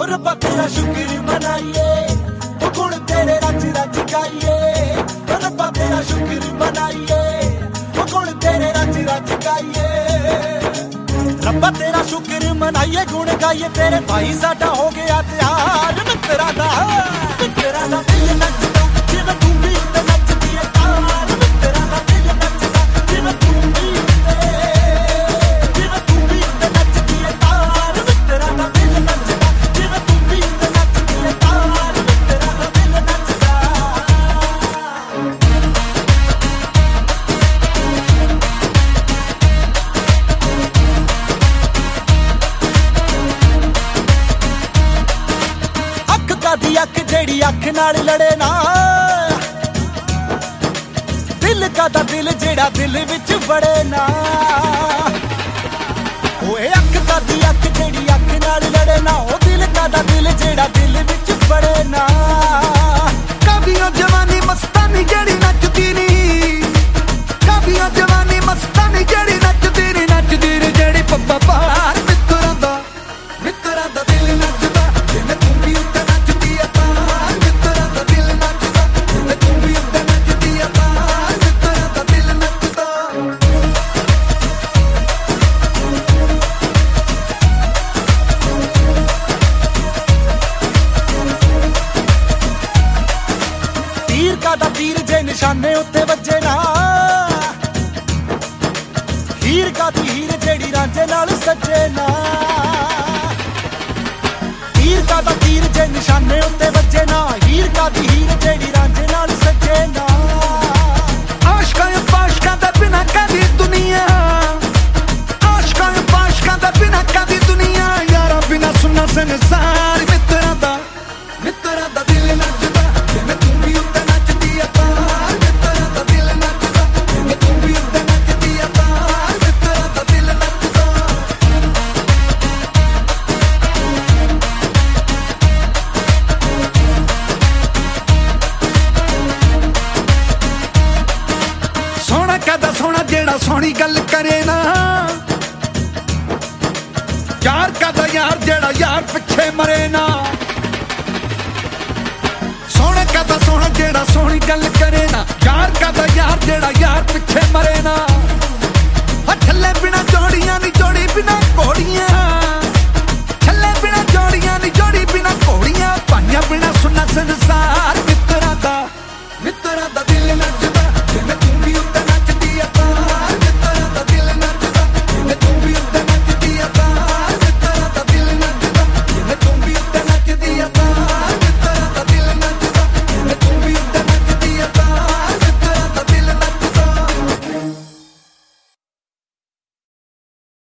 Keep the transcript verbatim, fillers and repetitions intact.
रब्बा तेरा शुक्र मनाइए, ओ गुण तेरे रच रच गाइए। रब्बा तेरा शुक्र मनाइए, ओ गुण तेरे रच रच गाइए। रब्बा तेरा शुक्र मनाइए, गुण गाइए। तेरे भाई साडा हो गया त्यार, मित्रा दा मित्रा दा दिल नचदा जिवें तू भी ते नचदी है तार। मित्रा दा दिल नचदा जिवें तू भी ते जिवें तू भी ते नचदी है तार। मित्रा दा दिल नचदा जिवें तू भी ते नचदी है तार। मित्रा दा दिल नचदा। दी अख जेड़ी अख नाल लड़े ना, दिल का दा दिल जेड़ा दिल विच वड़े ना। ओए अख का दी अख जेड़ी अख नाल लड़े ना, ओ दिल का दा दिल जेड़ा दिल विच वड़े ना। काबियां जवानी मस्तानी जेड़ी नचदी नी, काबियां जवानी मस्तानी जेड़ी नचदी नी, नचदी नी जेड़ी पप्पा पार। मित्रा दा मित्रा दा दिल नचदा जिवें तू भी उत्ते दा तीर जे निशाने उत्ते वजे ना। हीर का दी हीर जेड़ी रांझे नाल सजे ना। हीर का दा तीर जे निशाने उत्ते वजे ना। हीर का दी हीर जेड़ी रांझे नाल सजे ना। आशकां पाशकां दे बिना कदी दुनिया, आशकां पाशकां दे बिना कदी दुनिया। यारा बिना सुनना संसार। मित्रा दा मित्रा दा दिल नचदा जिवें तू भी उत्ते सोना जेड़ा सोहनी गल करे ना। यार कदा यार जेड़ा यार पिछे मरे ना। सोना कदा सोना जेड़ा सोहनी गल करे ना। यार कदा यार जेड़ा यार पिछे मरे ना। छल्ले बिना जोड़ियां नी जोड़ी बिना घोड़ियां, छल्ले बिना जोड़ियां नी जोड़ी बिना घोड़ियां। भाइयां बिना सुनना संसार। मित्रा दा मित्रा दा दिल